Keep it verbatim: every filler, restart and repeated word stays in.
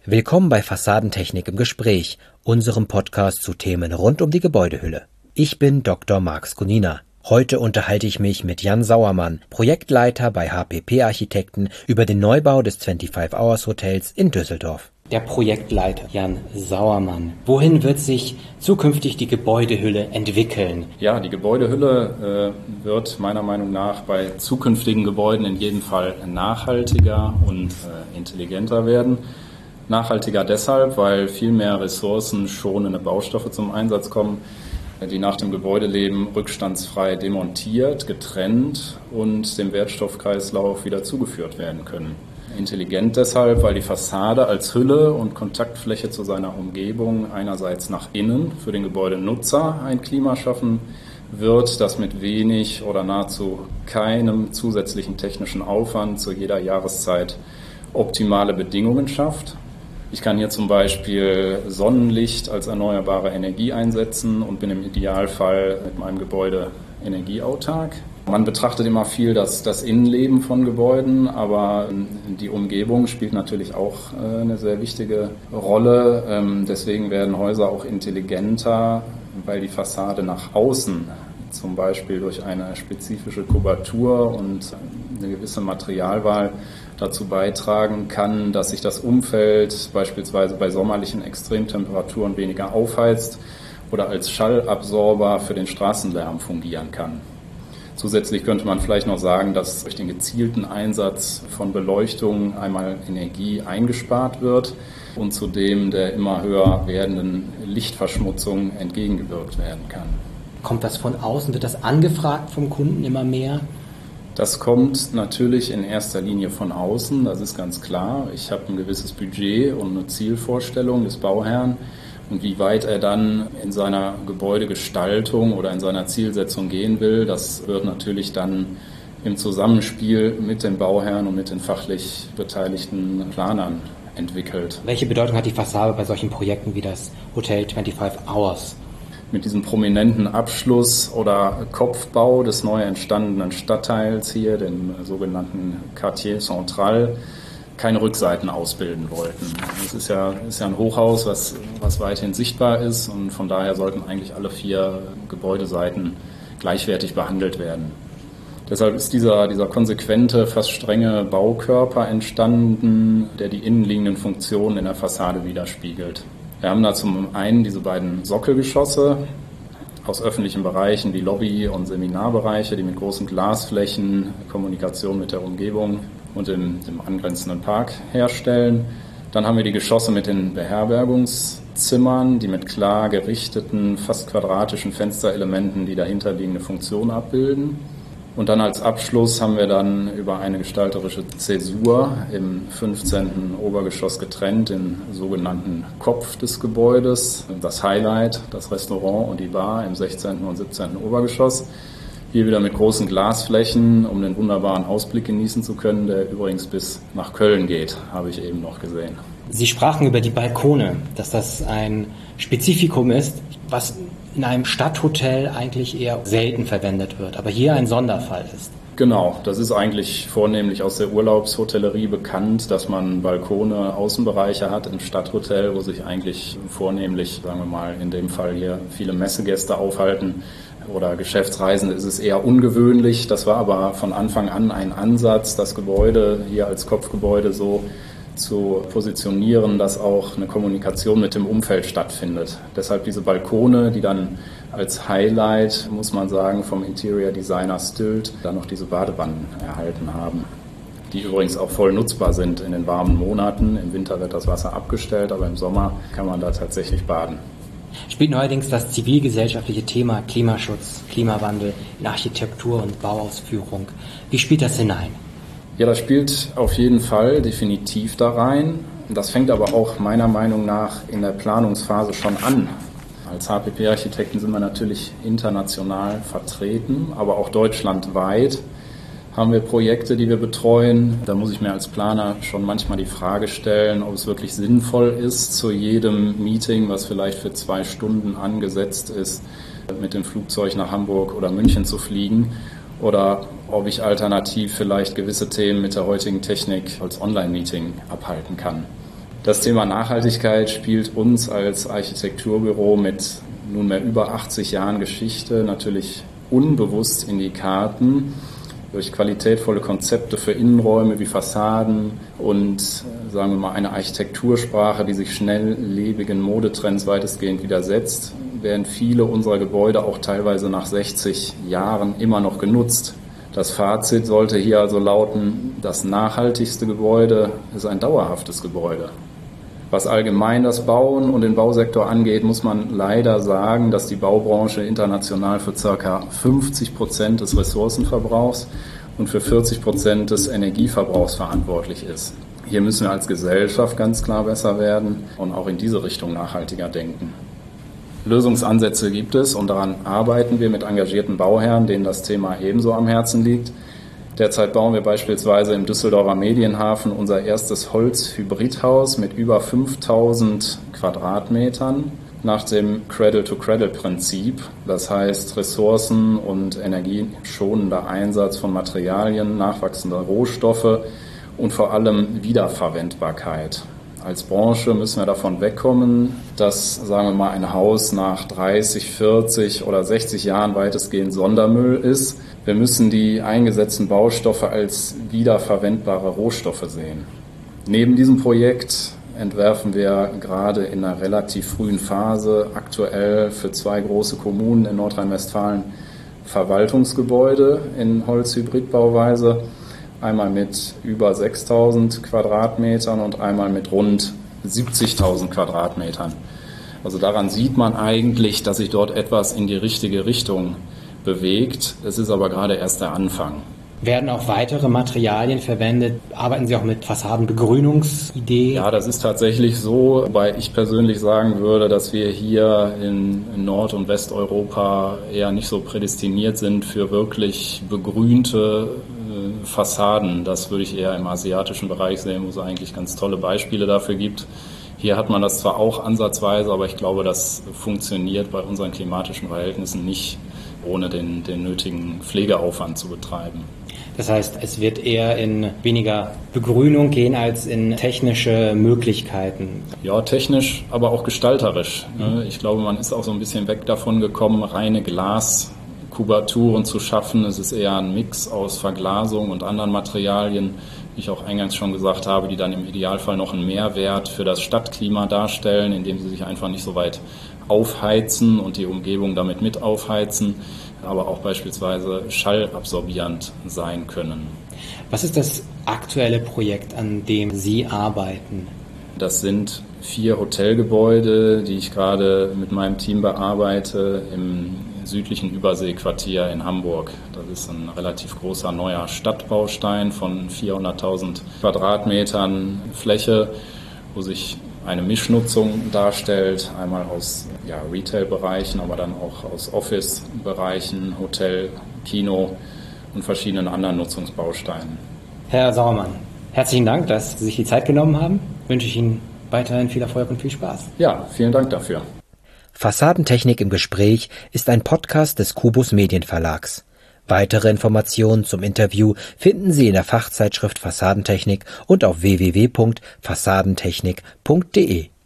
Willkommen bei Fassadentechnik im Gespräch, unserem Podcast zu Themen rund um die Gebäudehülle. Ich bin Doktor Marc Skunina. Heute unterhalte ich mich mit Jan Sauermann, Projektleiter bei H P P Architekten, über den Neubau des fünfundzwanzig Hours Hotels in Düsseldorf. Der Projektleiter Jan Sauermann. Wohin wird sich zukünftig die Gebäudehülle entwickeln? Ja, die Gebäudehülle äh, wird meiner Meinung nach bei zukünftigen Gebäuden in jedem Fall nachhaltiger und äh, intelligenter werden. Nachhaltiger deshalb, weil viel mehr ressourcenschonende Baustoffe zum Einsatz kommen, die nach dem Gebäudeleben rückstandsfrei demontiert, getrennt und dem Wertstoffkreislauf wieder zugeführt werden können. Intelligent deshalb, weil die Fassade als Hülle und Kontaktfläche zu seiner Umgebung einerseits nach innen für den Gebäudenutzer ein Klima schaffen wird, das mit wenig oder nahezu keinem zusätzlichen technischen Aufwand zu jeder Jahreszeit optimale Bedingungen schafft. Ich kann hier zum Beispiel Sonnenlicht als erneuerbare Energie einsetzen und bin im Idealfall mit meinem Gebäude energieautark. Man betrachtet immer viel das, das Innenleben von Gebäuden, aber die Umgebung spielt natürlich auch eine sehr wichtige Rolle. Deswegen werden Häuser auch intelligenter, weil die Fassade nach außen zum Beispiel durch eine spezifische Kubatur und eine gewisse Materialwahl dazu beitragen kann, dass sich das Umfeld beispielsweise bei sommerlichen Extremtemperaturen weniger aufheizt oder als Schallabsorber für den Straßenlärm fungieren kann. Zusätzlich könnte man vielleicht noch sagen, dass durch den gezielten Einsatz von Beleuchtung einmal Energie eingespart wird und zudem der immer höher werdenden Lichtverschmutzung entgegengewirkt werden kann. Kommt das von außen? Wird das angefragt vom Kunden immer mehr? Das kommt natürlich in erster Linie von außen, das ist ganz klar. Ich habe ein gewisses Budget und eine Zielvorstellung des Bauherrn. Und wie weit er dann in seiner Gebäudegestaltung oder in seiner Zielsetzung gehen will, das wird natürlich dann im Zusammenspiel mit dem Bauherrn und mit den fachlich beteiligten Planern entwickelt. Welche Bedeutung hat die Fassade bei solchen Projekten wie das Hotel fünfundzwanzig Hours? Mit diesem prominenten Abschluss oder Kopfbau des neu entstandenen Stadtteils hier, dem sogenannten Quartier Central, keine Rückseiten ausbilden wollten. Es ist ja, ist ja ein Hochhaus, was, was weithin sichtbar ist und von daher sollten eigentlich alle vier Gebäudeseiten gleichwertig behandelt werden. Deshalb ist dieser, dieser konsequente, fast strenge Baukörper entstanden, der die innenliegenden Funktionen in der Fassade widerspiegelt. Wir haben da zum einen diese beiden Sockelgeschosse aus öffentlichen Bereichen wie Lobby- und Seminarbereiche, die mit großen Glasflächen Kommunikation mit der Umgebung und dem, dem angrenzenden Park herstellen. Dann haben wir die Geschosse mit den Beherbergungszimmern, die mit klar gerichteten, fast quadratischen Fensterelementen die dahinterliegende Funktion abbilden. Und dann als Abschluss haben wir dann über eine gestalterische Zäsur im fünfzehnten Obergeschoss getrennt, den sogenannten Kopf des Gebäudes, das Highlight, das Restaurant und die Bar im sechzehnten und siebzehnten Obergeschoss. Hier wieder mit großen Glasflächen, um den wunderbaren Ausblick genießen zu können, der übrigens bis nach Köln geht, habe ich eben noch gesehen. Sie sprachen über die Balkone, dass das ein Spezifikum ist, was in einem Stadthotel eigentlich eher selten verwendet wird, aber hier ein Sonderfall ist. Genau, das ist eigentlich vornehmlich aus der Urlaubshotellerie bekannt, dass man Balkone, Außenbereiche hat im Stadthotel, wo sich eigentlich vornehmlich, sagen wir mal, in dem Fall hier viele Messegäste aufhalten oder Geschäftsreisende, ist es eher ungewöhnlich. Das war aber von Anfang an ein Ansatz, das Gebäude hier als Kopfgebäude so zu positionieren, dass auch eine Kommunikation mit dem Umfeld stattfindet. Deshalb diese Balkone, die dann als Highlight, muss man sagen, vom Interior Designer Stilt dann noch diese Badewannen erhalten haben, die übrigens auch voll nutzbar sind in den warmen Monaten. Im Winter wird das Wasser abgestellt, aber im Sommer kann man da tatsächlich baden. Spielt neuerdings das zivilgesellschaftliche Thema Klimaschutz, Klimawandel in Architektur und Bauausführung. Wie spielt das hinein? Ja, das spielt auf jeden Fall definitiv da rein. Das fängt aber auch meiner Meinung nach in der Planungsphase schon an. Als H P P-Architekten sind wir natürlich international vertreten, aber auch deutschlandweit haben wir Projekte, die wir betreuen. Da muss ich mir als Planer schon manchmal die Frage stellen, ob es wirklich sinnvoll ist, zu jedem Meeting, was vielleicht für zwei Stunden angesetzt ist, mit dem Flugzeug nach Hamburg oder München zu fliegen. Oder ob ich alternativ vielleicht gewisse Themen mit der heutigen Technik als Online-Meeting abhalten kann. Das Thema Nachhaltigkeit spielt uns als Architekturbüro mit nunmehr über achtzig Jahren Geschichte natürlich unbewusst in die Karten. Durch qualitätvolle Konzepte für Innenräume wie Fassaden und, sagen wir mal, eine Architektursprache, die sich schnelllebigen Modetrends weitestgehend widersetzt, werden viele unserer Gebäude auch teilweise nach sechzig Jahren immer noch genutzt. Das Fazit sollte hier also lauten, das nachhaltigste Gebäude ist ein dauerhaftes Gebäude. Was allgemein das Bauen und den Bausektor angeht, muss man leider sagen, dass die Baubranche international für ca. fünfzig Prozent des Ressourcenverbrauchs und für vierzig Prozent des Energieverbrauchs verantwortlich ist. Hier müssen wir als Gesellschaft ganz klar besser werden und auch in diese Richtung nachhaltiger denken. Lösungsansätze gibt es und daran arbeiten wir mit engagierten Bauherren, denen das Thema ebenso am Herzen liegt. Derzeit bauen wir beispielsweise im Düsseldorfer Medienhafen unser erstes Holz-Hybridhaus mit über fünftausend Quadratmetern nach dem Cradle-to-Cradle-Prinzip. Das heißt ressourcen- und energieschonender Einsatz von Materialien, nachwachsender Rohstoffe und vor allem Wiederverwendbarkeit. Als Branche müssen wir davon wegkommen, dass, sagen wir mal, ein Haus nach dreißig, vierzig oder sechzig Jahren weitestgehend Sondermüll ist. Wir müssen die eingesetzten Baustoffe als wiederverwendbare Rohstoffe sehen. Neben diesem Projekt entwerfen wir gerade in einer relativ frühen Phase aktuell für zwei große Kommunen in Nordrhein-Westfalen Verwaltungsgebäude in Holz-Hybrid-Bauweise. Einmal mit über sechstausend Quadratmetern und einmal mit rund siebzigtausend Quadratmetern. Also daran sieht man eigentlich, dass sich dort etwas in die richtige Richtung bewegt. Es ist aber gerade erst der Anfang. Werden auch weitere Materialien verwendet? Arbeiten Sie auch mit Fassadenbegrünungsideen? Ja, das ist tatsächlich so, wobei ich persönlich sagen würde, dass wir hier in Nord- und Westeuropa eher nicht so prädestiniert sind für wirklich begrünte Fassaden. Das würde ich eher im asiatischen Bereich sehen, wo es eigentlich ganz tolle Beispiele dafür gibt. Hier hat man das zwar auch ansatzweise, aber ich glaube, das funktioniert bei unseren klimatischen Verhältnissen nicht, ohne den, den nötigen Pflegeaufwand zu betreiben. Das heißt, es wird eher in weniger Begrünung gehen als in technische Möglichkeiten. Ja, technisch, aber auch gestalterisch. Mhm. Ich glaube, man ist auch so ein bisschen weg davon gekommen, reine Glaskubaturen zu schaffen. Es ist eher ein Mix aus Verglasung und anderen Materialien, wie ich auch eingangs schon gesagt habe, die dann im Idealfall noch einen Mehrwert für das Stadtklima darstellen, indem sie sich einfach nicht so weit aufheizen und die Umgebung damit mit aufheizen, aber auch beispielsweise schallabsorbierend sein können. Was ist das aktuelle Projekt, an dem Sie arbeiten? Das sind vier Hotelgebäude, die ich gerade mit meinem Team bearbeite im südlichen Überseequartier in Hamburg. Das ist ein relativ großer neuer Stadtbaustein von vierhunderttausend Quadratmetern Fläche, wo sich eine Mischnutzung darstellt, einmal aus ja, Retail-Bereichen, aber dann auch aus Office-Bereichen, Hotel, Kino und verschiedenen anderen Nutzungsbausteinen. Herr Sauermann, herzlichen Dank, dass Sie sich die Zeit genommen haben. Wünsche ich Ihnen weiterhin viel Erfolg und viel Spaß. Ja, vielen Dank dafür. Fassadentechnik im Gespräch ist ein Podcast des Kubus Medienverlags. Weitere Informationen zum Interview finden Sie in der Fachzeitschrift Fassadentechnik und auf w w w punkt fassadentechnik punkt de.